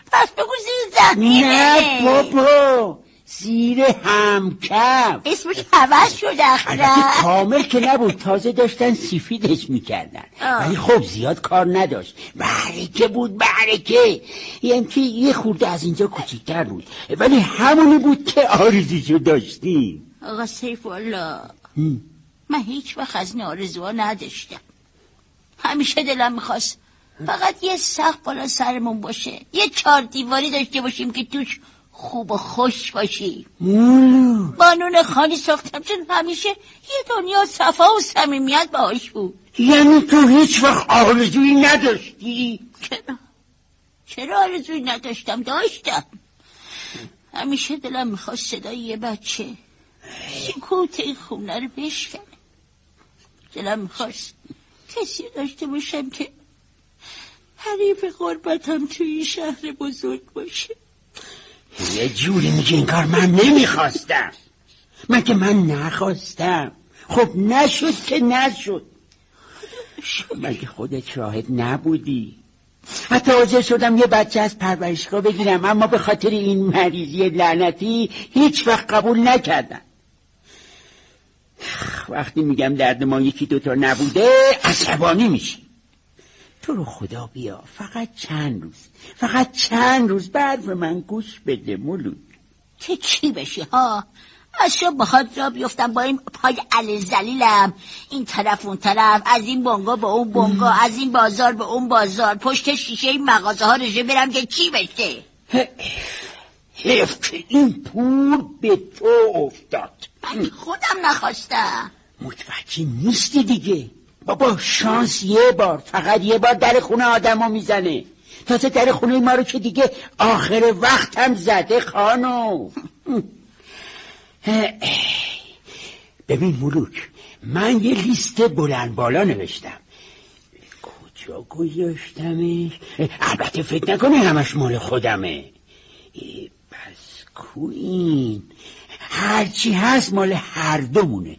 پس بگو زیر زمینه. نه بابا، زیر همکف. اسمش عوض شده البته کامل که نبود، تازه داشتن سفیدش میکردن، ولی خب زیاد کار نداشت. برکه بود، برکه. یعنی که یه خورده از اینجا کوچیک‌تر بود، ولی همونی بود که آرزوشو داشتیم. آقا سیف الله، من هیچ وقت از این آرزوها نداشتم. همیشه دلم میخواست فقط یه سقف بالا سرمون باشه، یه 4 دیواری داشته باشیم که توش خوب و خوش باشیم. بانون خانی ساختم چون همیشه یه دنیا صفا و صمیمیت باهاش بود. یعنی تو هیچ وقت آرزویی نداشتی؟ چرا آرزویی نداشتم؟ داشتم. همیشه دلم میخواست صدای یه بچه سکوت این خونه رو بشکنه. دلم میخواست کسی داشته باشم که حریف غربتم توی این شهر بزرگ باشه. یه جوری میگه این کار من نمیخواستم. مگه من نخواستم؟ خب نشد که نشد. مگه خودت شاهد نبودی؟ حتی حاضر شدم یه بچه از پرورشگاه بگیرم، اما به خاطر این مریضی لعنتی هیچ وقت قبول نکردم. وقتی میگم درد ما یکی دوتا نبوده عصبانی میشی. تو رو خدا بیا فقط چند روز بعد به من گوش بده مولود. که چی بشی ها؟ از شب بخواد را بیفتم با این پای علی زلیلم، این طرف اون طرف، از این بانگا به اون بانگا، از این بازار به اون بازار، پشت شیشه این مغازه ها رژه برم که چی بشه؟ حیف که این پول به تو افتاد. من خودم نخواستم. متوجه نیستی دیگه بابا. شانس یه بار، فقط یه بار در خونه آدمو میزنه. تازه در خونه ما رو که دیگه آخر وقت هم زده خانم. ببین ملوک، من یه لیست بلند بالا نوشتم. کجا گذاشتمش؟ البته فکر نکنی همش مال خودمه. پس کو این؟ هرچی هست مال هر دومونه.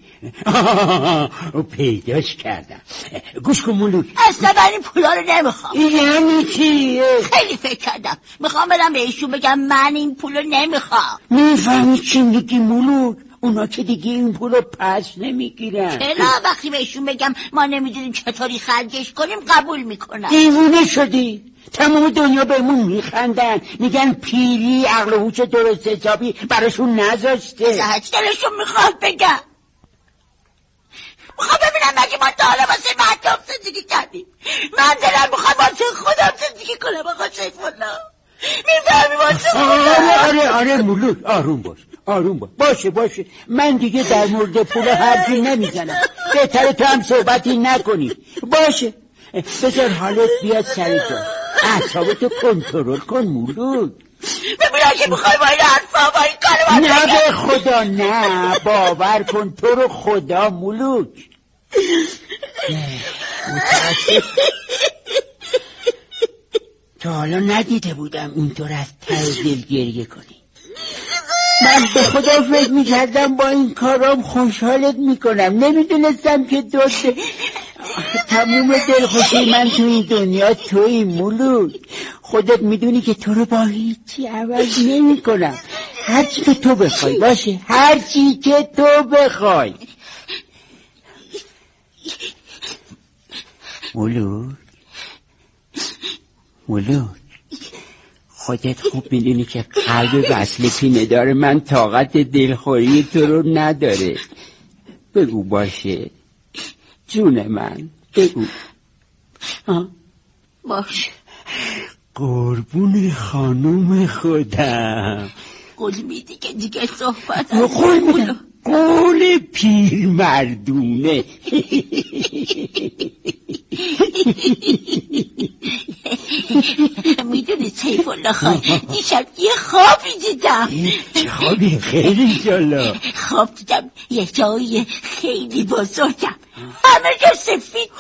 پیداش کردم. گوش کن مولوک، اصلا من این پولا رو نمیخوام. یعنی چی؟ خیلی فکر کردم، میخوام برم بهشون بگم من این پولو نمیخوام. میفهمی چی میگی مولوک؟ اونا که دیگه این پولو پس نمیگیرن. چرا؟ وقتی بهشون بگم ما نمیدونیم چطوری خرجش کنیم قبول میکنن. دیوونه شدی؟ تمام دنیا بهمون میخندن، میگن پیری عقل و هوش درست حسابی براشون نذاشته. زهج دلشون میخواد بگم. میخوام ببینم مگه ما تا حالا واسه مردم زندگی کردیم؟ من دلم میخواد واسه خودم زندگی کنم. آقا سیف الله میفهمی واسه خودم؟ آره مولوک، آروم باش. باشه من دیگه در مورد پول حرفی نمیزنم. بهتره تو هم صحبتی نکنی. باشه بذار حالت بیاد سر جا. اعصابتو کنترل کن مولوک. ببینم که میخوای با این حرفا با این کارو نه به خدا نه، باور کن تو رو خدا مولوک. تا حالا ندیده بودم اینطور از ته دل گریه کنی. من به خدا فکر میکردم با این کارام خوشحالت میکنم. نمیدونستم که دوست تموم دلخوشی من تو این دنیا توی مولوک. خودت میدونی که تو رو با هیچی عوض نمی کنم. هرچی که تو بخوای باشه، هرچی که تو بخوای. مولوک خودت خوب میدونی که قلب وصل پینه دار من طاقت دلخوری تو رو نداره. بگو باشه جون من، بگو. باشه قربون خانوم خودم. قول میدی که دیگه صحبت قول میدم، قول پیر مردونه. میدونی سیف الله خان، دیشب یه خوابی دیدم. چه خوابی؟ خیلی انشالله. خواب دیدم یه جایی خیلی بزرگم، همه جا سفید.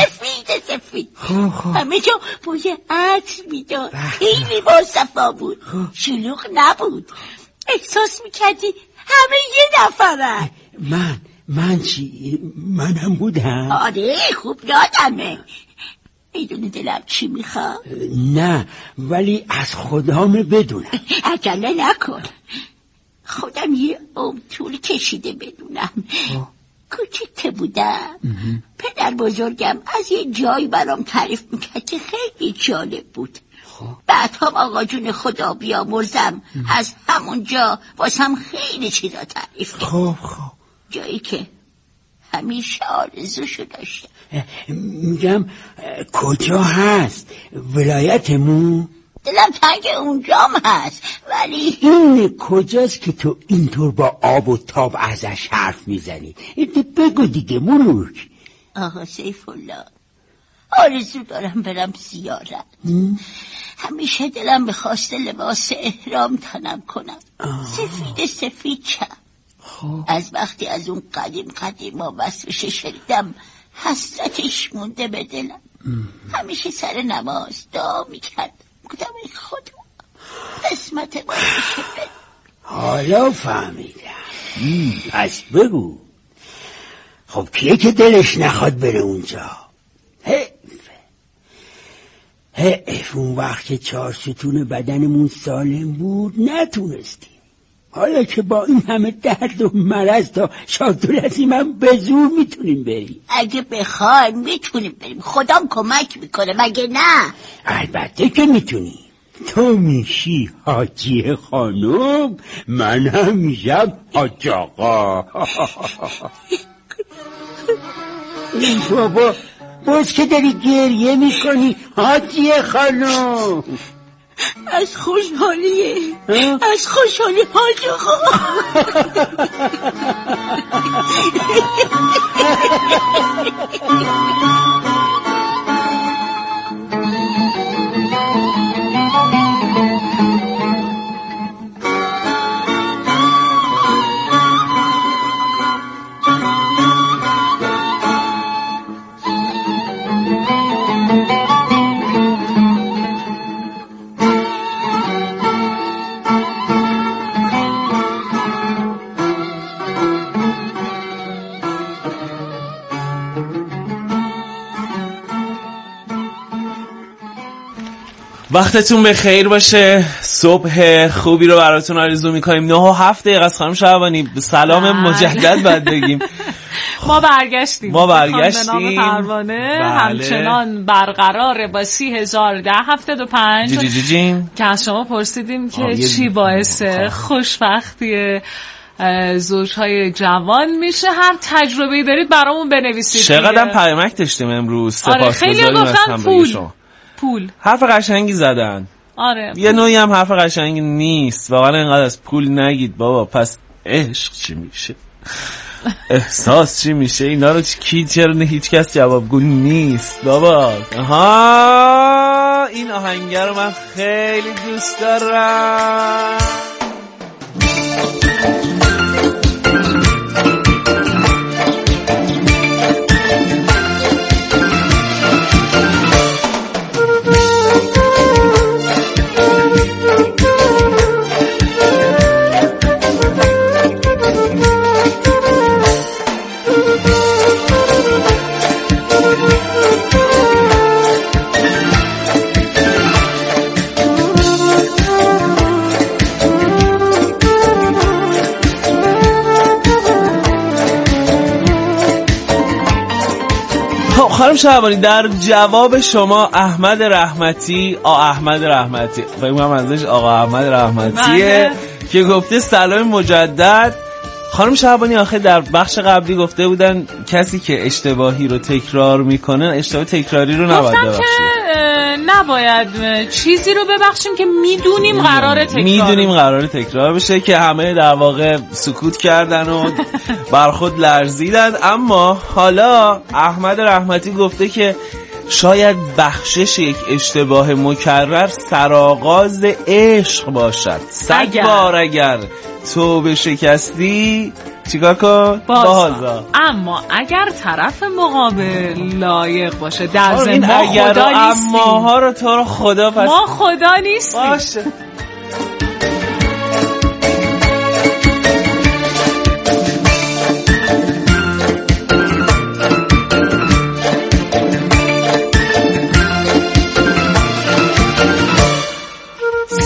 همه جا بوی عطر میداد، خیلی باصفا بود، شلوغ نبود. احساس میکردی همه یه نفرن. من چی؟ منم بودم. آره خوب یادمه. میدونی دلم چی میخواد؟ نه، ولی از خدام بدونم. عجله نکن، خودم یه عمر طول کشیده بدونم. کوچیک که بودم پدر بزرگم از یه جایی برام تعریف میکرد که خیلی جالب بود. بعد هم آقا جون خدا بیامرزم از همونجا واسم خیلی چیزا تعریف کرد. خب جایی که همیشه آرزوشو داشتم. میگم کجا هست؟ ولایتمون؟ دلم تنگ اونجام هست، ولی این کجاست که تو اینطور با آب و تاب ازش حرف میزنی؟ بگو دیگه ملوک. آقا سیف الله، آرزو دارم برم زیارت. همیشه دلم بخواسته لباس احرام تنم کنم، سفید چم. از وقتی از اون قدیم ها وصفش شنیدم حسرتش مونده به دلم. همیشه سر نماز دعا میکردم، گفتم ای خدا قسمت ما بشه. حالا فهمیدم. پس بگو خب کیه که دلش نخواد بره اونجا؟ حیف اون وقت که 4 ستون بدنمون سالم بود نتونستیم. حالا که با این همه درد و مرض تا شادولتی من به زور میتونیم بریم. اگه بخوایم میتونیم بریم، خدام کمک میکنه، مگه نه؟ البته که میتونیم. تو میشی حاجی خانم، من هم میشم حاج آقا. این بابا باز که داری گریه میکنی حاجی خانم؟ از خوشحالی حاج آقا. وقتتون به خیر باشه. صبح خوبی رو براتون آرزو میکنیم. 9:07 از خانم شعبانی سلام مجدد بعد بگیم. ما برگشتیم بله. همچنان برقراره با 30,010.75 که از شما پرسیدیم که چی باعث خوشبختی زوجهای جوان میشه. هر تجربه‌ای دارید برامون بنویسید. چقدر پیامک داشتیم امروز. خیلی گفتن پول حرف قشنگی زدن. آره یه نوعی هم حرف قشنگی نیست واقعا. اینقدر از پول نگید بابا. پس عشق چی میشه؟ احساس چی میشه؟ اینا رو چرا هیچ کس جوابگو نیست بابا. این آهنگ رو من خیلی دوست دارم. خانم شعبانی در جواب شما احمد رحمتی فکر کنم ازش آقا احمد رحمتیه که گفته سلام مجدد. خانم شعبانی آخه در بخش قبلی گفته بودن کسی که اشتباهی رو تکرار میکنه اشتباه تکراری رو نباید ببخشیم. نباید چیزی رو ببخشیم که میدونیم قراره تکرار بشه که همه در واقع سکوت کردن و بر خود لرزیدن. اما حالا احمد رحمتی گفته که شاید بخشش یک اشتباه مکرر سرآغاز عشق باشد. 100 بار اگر توبه شکستی چیکار کن؟ بازا. اما اگر طرف مقابل لایق باشه، در ضمن ما اگر خدا نیستیم. اماها رو تو رو خدا پس ما خدا نیستیم باشه.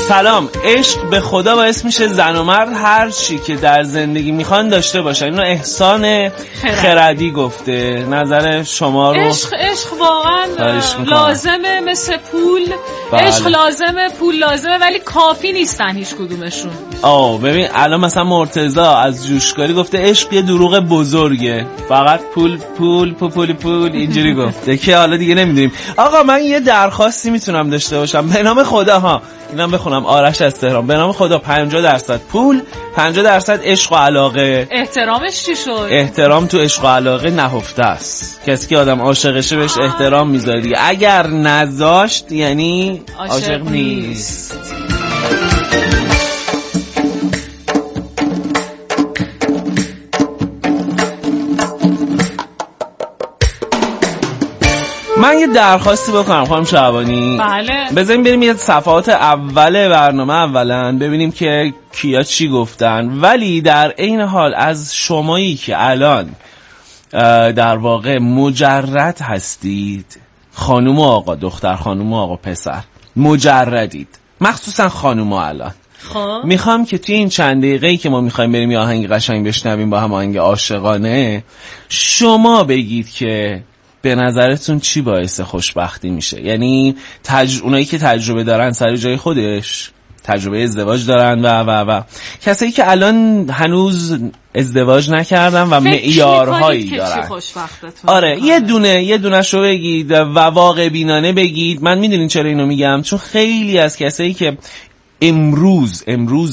سلام. عشق به خدا باعث میشه زن و مرد هر چی که در زندگی میخوان داشته باشن. اینو احسان خردی گفته. نظر شما رو؟ عشق واقعا لازمه، مثل پول. بله. عشق لازمه، پول لازمه، ولی کافی نیستن هیچ کدومشون. ببین الان مثلا مرتضی از جوشکاری گفته عشق یه دروغ بزرگه، فقط پول پول پول پول پول اینجوری گفته که حالا دیگه نمیدونیم. آقا من یه درخواستی میتونم داشته باشم به نام خدا اینم بخونم. آرش از تهران. به نام خدا 50% پول، 50% عشق و علاقه. احترامش چی شد؟ احترام تو عشق و علاقه نهفته است. کسی که آدم عاشقشه بهش احترام میذاره دیگه. اگر نذاشت یعنی عاشق نیست. من یه درخواستی بکنم خانم شعبانی. بله. بذاریم بریم یه صفحات اول برنامه اولا ببینیم که کیا چی گفتن، ولی در عین حال از شمایی که الان در واقع مجرد هستید، خانوم و آقا، دختر خانوم و آقا پسر، مجردید، مخصوصا خانوما الان، میخوام که توی این چند دقیقه‌ای که ما میخوایم بریم یه آهنگ قشنگ بشنویم با هم، آهنگ عاشقانه، شما بگید که به نظرتون چی باعث خوشبختی میشه. یعنی اونایی که تجربه دارن سر جای خودش، تجربه ازدواج دارن و کسایی که الان هنوز ازدواج نکردن و معیارهایی دارن. آره یه دونه شو بگید و واقع بینانه بگید. من میدونین چرا اینو میگم؟ چون خیلی از کسایی که امروز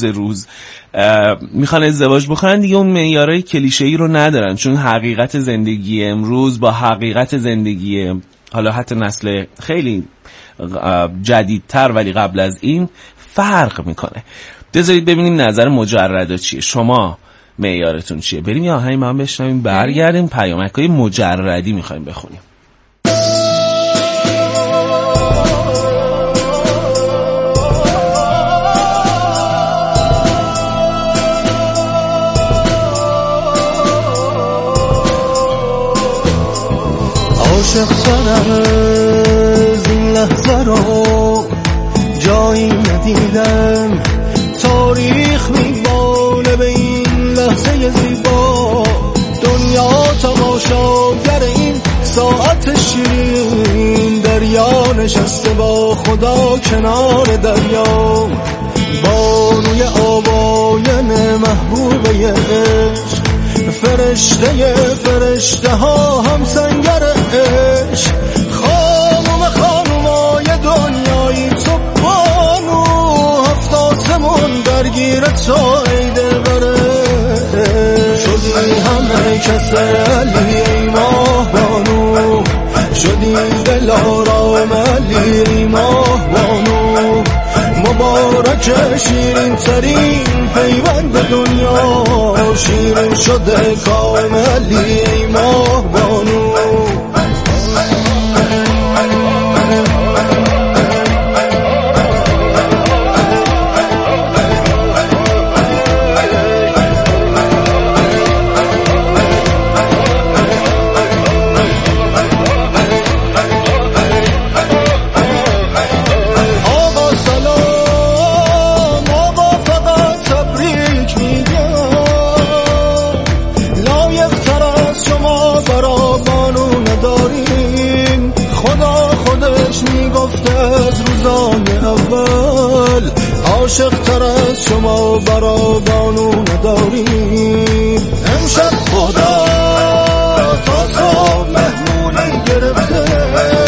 میخوان ازدواج بکنن دیگه اون معیارهای کلیشه‌ای رو ندارن، چون حقیقت زندگی امروز با حقیقت زندگی حالا حتی نسل خیلی جدیدتر ولی قبل از این فرق میکنه. بذارید ببینیم نظر مجردا چیه، شما معیارتون چیه. بریم یه آهنگ ما هم بشنویم، برگردیم پیامک‌های مجردی میخوایم بخونیم. عاشق‌تر از این لحظه رو جایی ندیدم، تاریخ میباله به این لحظه زیبا، دنیا تماشاگر این ساعت شیرین، دریا نشسته با خدا کنار دریا، بانوی آواین محبوبه عشق، فرشته ها هم سنگر عشق، خانومای دنیایی تو بانو، هفت آسمون درگیر تو ای دلبره، شدی همه کس علی ای ماه بانو، شدی دل آرام علی ای ماه بانو، مبارک شیرین ترین پیوند دنیا، شیرین شده کاملی ای ماه بانو. عاشق تر از شما برا بانو نداریم، امشب خدا تا صبح مهمونی گرفته،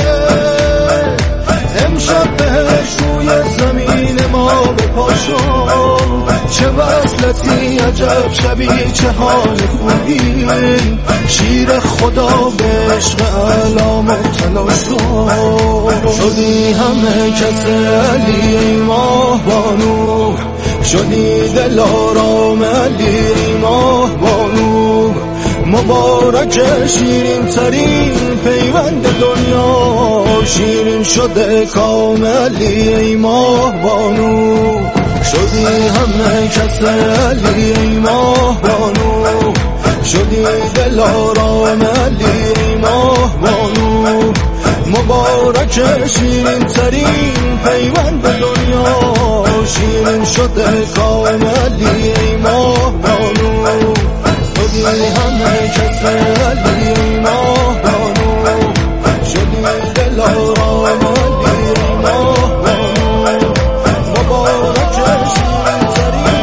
امشب بهش روی زمین ما بپاشو، چه وصلتی عجب شبی چه حال خوبی، شیر خدا به عشق علامت تلاشو، شدی همه کس علی ای ماه بانو، شدی دل آرام علی ای ماه بانو، مبارک شیرین ترین پیوند دنیا، شیرین شده کاملی ای ماه بانو، شدی همه کس علی ای ماه بانو، شدی دل آرام علی ای ماه بانو، مبارک شیرین ترین پیوند دنیا، شیرین شده کام علی ای ماه بانو، بودی همه کس علی ای ماه بانو، شدی دلارام علی ای ماه بانو، مبارک شیرین ترین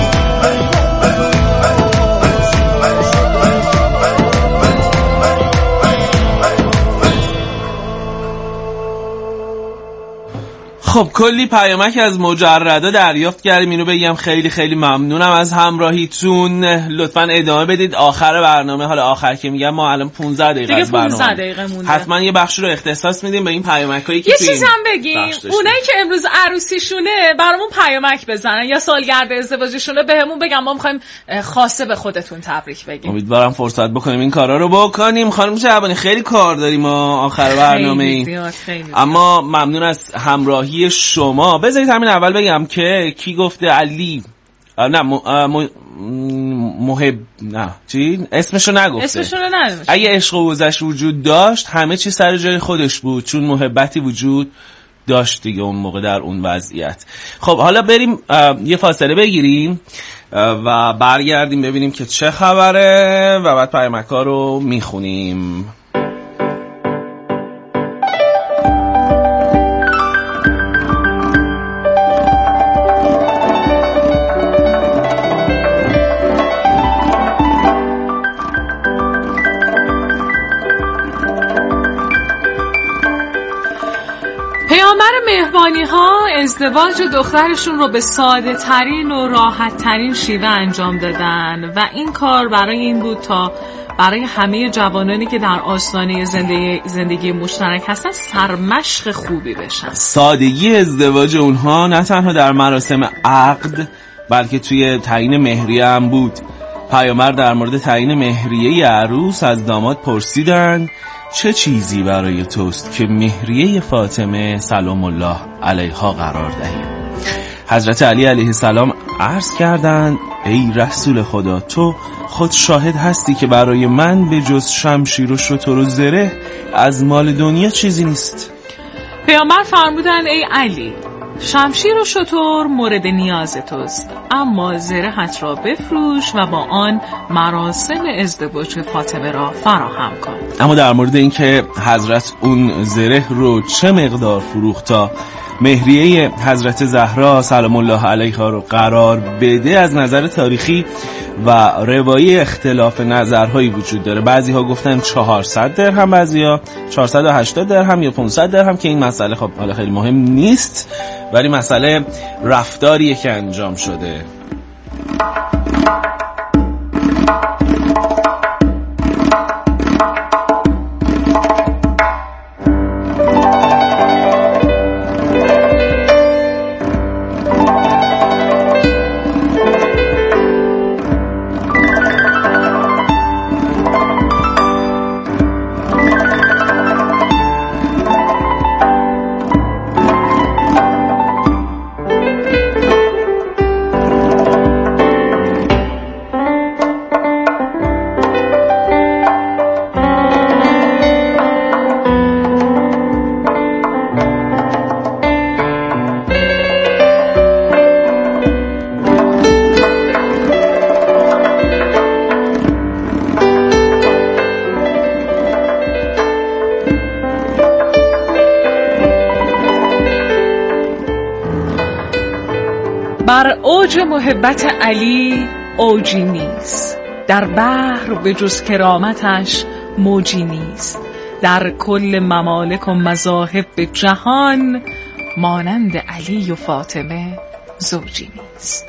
خب کلی پیامک از مجردا دریافت کردیم. اینو بگم خیلی خیلی ممنونم از همراهیتون. لطفا ادامه بدید آخر برنامه. حالا آخر که میگم ما الان 15 دقیقه از برنامه 15 دقیقه مونده. حتما یه بخش رو اختصاص میدیم به این پیامکایی که یه چیز هم بگیم، اونایی که امروز عروسیشونه برامون پیامک بزنن یا سالگرد ازدواجشونه بهمون بگن، ما می‌خوایم خاصه به خودتون تبریک بگیم. امیدوارم فرصت بکنیم این کارا رو بکنیم. خانم شعبانی خیلی کار داریم ما آخر برنامه، اما ممنون از همراهی شما. بذارید همین اول بگم که کی گفته علی اسمشو نگفته. اگه عشق و وزش وجود داشت همه چی سر جای خودش بود، چون محبتی وجود داشت دیگه اون موقع در اون وضعیت. خب حالا بریم یه فاصله بگیریم و برگردیم ببینیم که چه خبره و بعد پیامک‌ها رو میخونیم. مهربانی ها ازدواج دخترشون رو به ساده ترین و راحت ترین شیوه انجام دادن و این کار برای این بود تا برای همه جوانانی که در آستانه زندگی مشترک هستن سرمشق خوبی بشن. سادگی ازدواج اونها نه تنها در مراسم عقد بلکه توی تعیین مهریه هم بود. پیامبر در مورد تعیین مهریه عروس از داماد پرسیدن چه چیزی برای توست که مهریه فاطمه سلام الله علیها قرار دهیم؟ حضرت علی علیه السلام عرض کردند ای رسول خدا، تو خود شاهد هستی که برای من به جز شمشیر و شتر و زره از مال دنیا چیزی نیست. پیامبر فرمودند ای علی، شمشیر و شتر مورد نیاز توست، اما زرهت را بفروش و با آن مراسم ازدواج فاطمه را فراهم کن. اما در مورد اینکه حضرت اون زره رو چه مقدار فروخت تا مهریه حضرت زهرا سلام الله علیها رو قرار بده، از نظر تاریخی و روایی اختلاف نظرهایی وجود داره. بعضی ها گفتن 400 درهم، بعضی ها 480 درهم یا 500 درهم که این مسئله خب حالا خیلی مهم نیست، ولی مسئله رفتاریه که انجام شده. بر اوج محبت علی اوجی نیست، در بحر به جز کرامتش موجی نیست، در کل ممالک و مذاهب به جهان مانند علی و فاطمه زوجی نیست.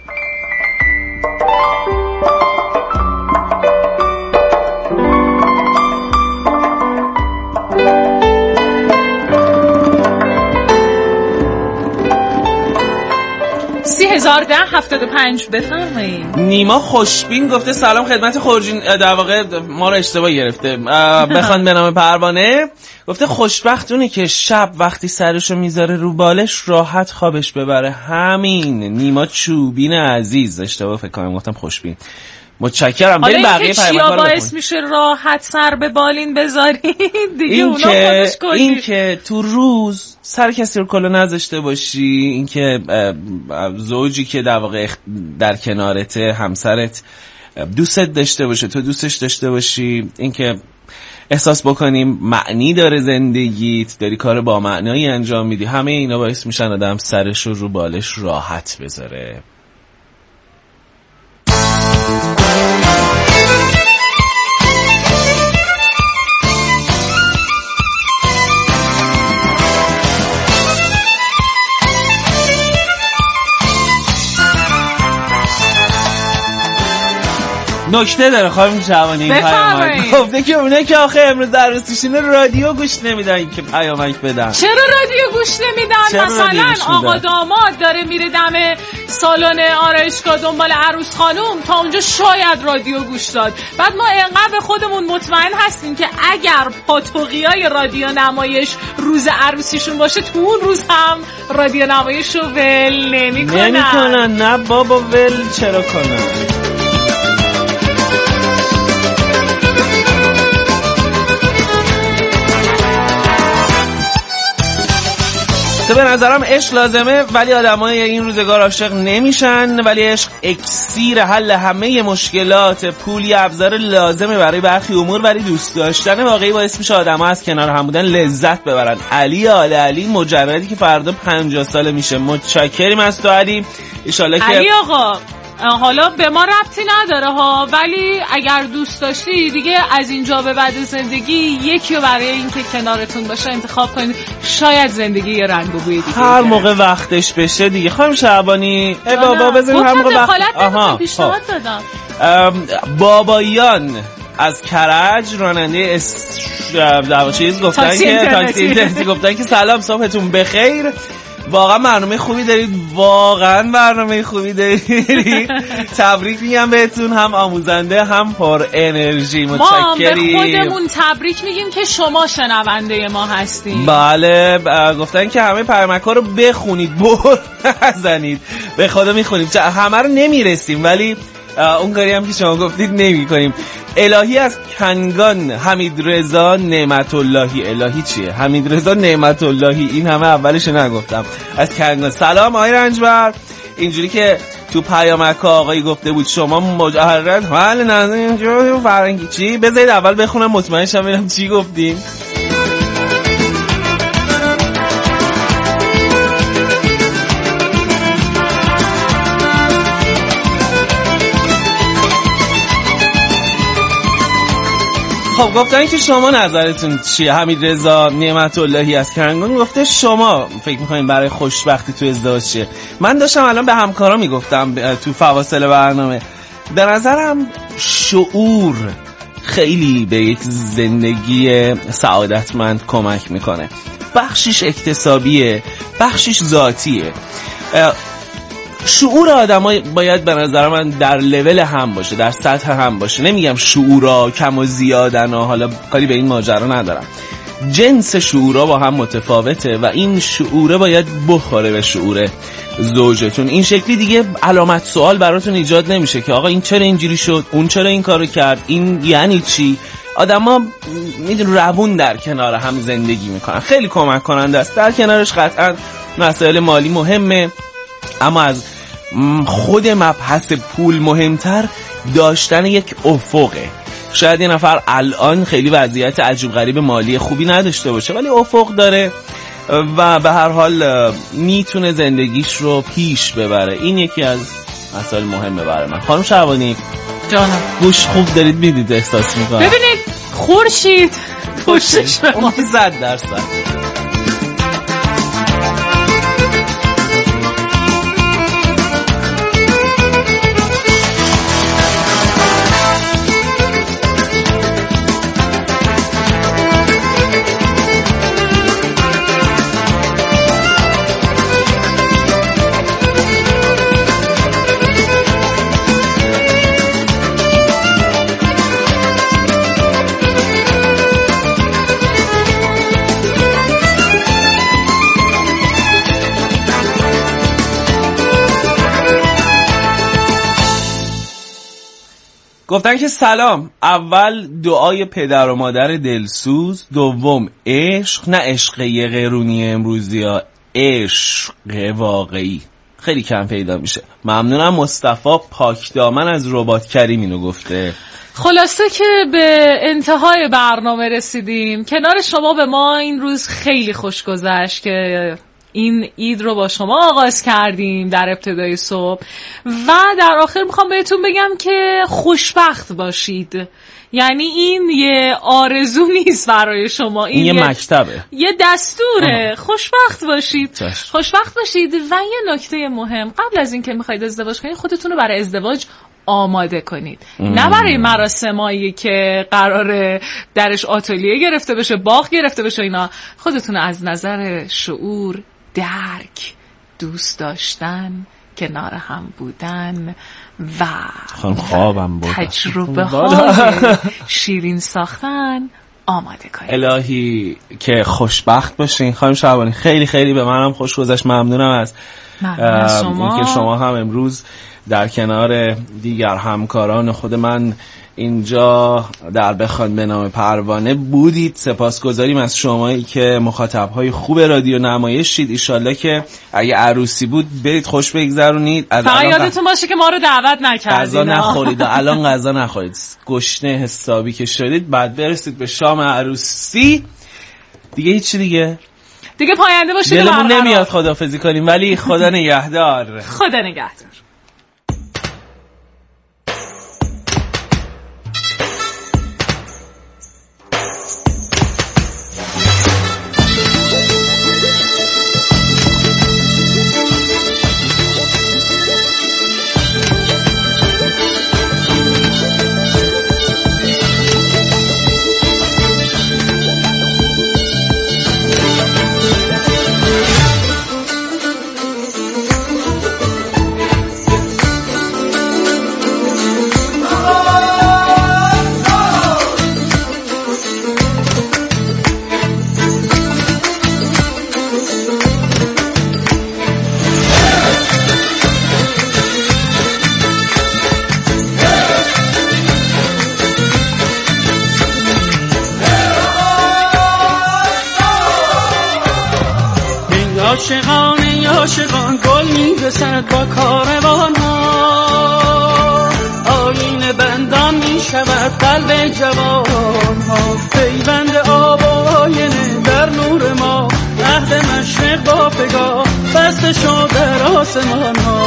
بفرمایید. نیما خوشبین گفته سلام خدمت خورجین، در واقع ما رو اشتباه گرفته، بخوان به نام پروانه. گفته خوشبختونه که شب وقتی سرشو میذاره رو بالش راحت خوابش ببره. همین نیما چوبین عزیز، اشتباه فکر کنم گفتم خوشبین. متشکرم. بریم بقیه پیامک‌ها رو باعث میشه راحت سر به بالین بذاری دیگه اونا خودش کلی. این که تو روز سر کسی رو کلا نذاشته باشی، این که زوجی که در واقع در کنارته، همسرت دوستت داشته باشه، تو دوستش داشته باشی، این که احساس بکنیم معنی داره زندگیت، داری کار با معنایی انجام میدی، همه اینا باعث میشن آدم سرش رو بالش راحت بذاره. نکته داره خواهیم جوانی این پیامک گفته که اونه که آخه امروز عروسیشونه رادیو گوش نمیدن که پیامک بدن. چرا رادیو گوش نمیدن؟ مثلا آقا داماد داره میره دم سالن آرایشگاه دنبال عروس خانم، تا اونجا شاید رادیو گوش داد. بعد ما انقدر به خودمون مطمئن هستیم که اگر پاتوقیای رادیو نمایش روز عروسیشون باشه، تو اون روز هم رادیو نمایش رو ول نمیکنن. نه بابا، ول چرا کنن؟ تو به نظرم عشق لازمه، ولی آدمای این روزگار عاشق نمیشن، ولی عشق اکسیر حل همه مشکلات، پولی ابزار لازمه برای برخی امور، ولی دوست داشتن واقعی باعث میشه آدم‌ها از کنار هم بودن لذت ببرن. علی آل علی مجردی که فردا 50 ساله میشه. متشکریم از تو علی. ان شاءالله که علی آقا حالا به ما ربطی نداره ها، ولی اگر دوست داشتی دیگه از اینجا به بعد زندگی یکی رو برای اینکه کنارتون باشه انتخاب کنید، شاید زندگی یه رنگ و بوی دیگه هر موقع وقتش بشه دیگه. خانم شعبانی ای بابا بزنیم هر موقع وقت پیشنهاد دادم. بابایان از کرج راننده چیز گفتن که تاکسی اینترنتی گفتن که سلام، صبحتون بخیر، واقعا برنامه خوبی دارید. تبریک میگم بهتون، هم آموزنده هم پر انرژی. متشکریم. ما به خودمون تبریک میگیم که شما شنونده ما هستین. بله گفتن که همه پیامک‌ها رو بخونید، بر نزنید. به خدا میخونیم، همه رو نمیرسیم، ولی اون کاری هم که شما گفتید نمی کنیم. الهی از کنگان، حمید رضا نعمت اللهی. الهی چیه؟ حمید رضا نعمت اللهی، این همه اولش نگفتم. از کنگان سلام آقای رنجبر. اینجوری که تو پیامک آقایی گفته بود شما مجرد حال نظر فرنگی چی؟ بذارید اول بخونم مطمئن شم ببینم چی گفتیم. خب گفتن که شما نظرتون چیه؟ حمید رضا نعمت اللهی از کنگان گفته شما فکر می‌کنین برای خوشبختی تو ازدواج چیه؟ من داشتم الان به همکارا میگفتم تو فواصل برنامه، در نظرم شعور خیلی به یک زندگی سعادتمند کمک میکنه. بخشش اکتسابیه، بخشش ذاتیه. شعور آدم‌ها باید به نظر من در لول هم باشه، در سطح هم باشه. نمیگم شعورا کم و زیادن و حالا کاری به این ماجرا ندارم. جنس شعورا با هم متفاوته و این شعوره باید بخوره به شعور زوجتون. این شکلی دیگه علامت سوال براتون ایجاد نمیشه که آقا این چرا اینجوری شد، اون چرا این کارو کرد، این یعنی چی. آدما میدون روون در کنار هم زندگی میکنن، خیلی کمک کننده است. در کنارش قطعا مسائل مالی مهمه، اما از خود مبحث پول مهمتر داشتن یک افقه. شاید یه نفر الان خیلی وضعیت عجیب غریب مالی خوبی نداشته باشه، ولی افق داره و به هر حال میتونه زندگیش رو پیش ببره. این یکی از مسائل مهمه برای من. خانم شعبانی جانم، گوش خوب دارید میدید، احساس میکنم. ببینید خورشید پشتش به ما 100%. گفتن که سلام، اول دعای پدر و مادر دلسوز، دوم عشق، نه عشق یه قرونی امروزی ها، عشق واقعی خیلی کم پیدا میشه. ممنونم. مصطفی پاکدامن از رباط کریم اینو گفته. خلاصه که به انتهای برنامه رسیدیم. کنار شما به ما این روز خیلی خوش گذشت که این عید رو با شما آغاز کردیم در ابتدای صبح و در آخر میخوام بهتون بگم که خوشبخت باشید. یعنی این یه آرزو نیست برای شما، این یه مکتبه، یه دستوره. خوشبخت باشید. خوشبخت باشید. و یه نکته مهم، قبل از این که میخواید ازدواج کنید خودتون رو برای ازدواج آماده کنید. نه برای مراسمایی که قراره درش آتلیه گرفته بشه، باغ گرفته بشه اینا. خودتون از نظر شعور، درک، دوست داشتن، کنار هم بودن و خوابم بود تجربه های شیرین ساختن آماده کنید. الهی که خوشبخت باشین. خانم شعبانی خیلی خیلی به منم خوش گذشت. ممنونم از اینکه شما هم امروز در کنار دیگر همکاران خود من اینجا در بخوان به نام پروانه بودید. سپاسگزاریم از شمایی که مخاطبهای خوب رادیو نمایشید. ایشالله که اگه عروسی بود برید خوش بگذرونید. فقط یادتون باشه که ما رو دعوت نکردید، غذا نخورید. الان غذا نخورید، گشنه حسابی که شدید. بعد برسید به شام عروسی دیگه. هیچی دیگه پاینده باشید. دلمون نمیاد خداحافظی کنیم، ولی خدا نگهدار. خدا نگهدار. عاشقان گل میرسد با کاروان ها، آیین بندان میشود قلب جوان ها، پیوند آب و آینه در نور ما، عهد مشرق با پگاه بسته شد در آسمان ها.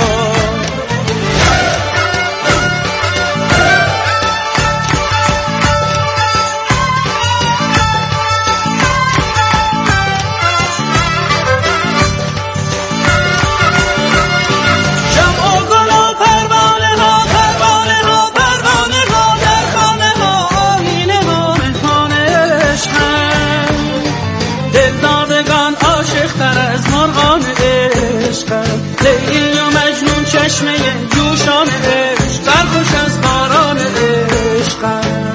لیلی و مجنون چشمه جوشان عشق، سرخوش از باران عشقم.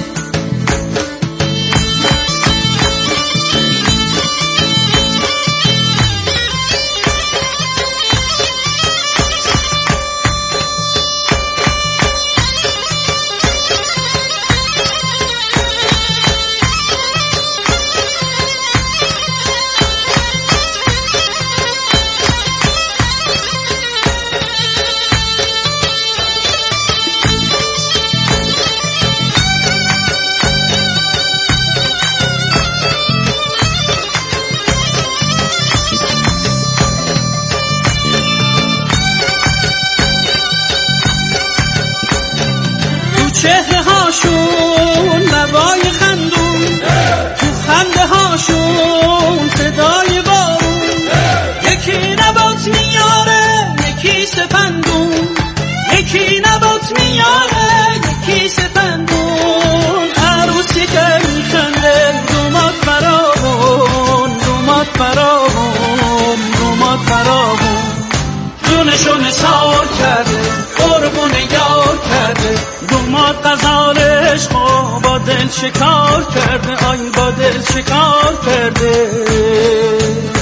چهره هاشون لبای خندون، تو خنده هاشون صدای بارون، یکی نبات میاره یکی سپندون، یکی نبات میاره یکی سپندون. عروسی که میخنده دومات فراون، دومات فراون، دومات فراون. جونشون سار کرده قربون یار کرده، دومات غزال عشق با دل شکار کرده، آی با دل شکار کرده.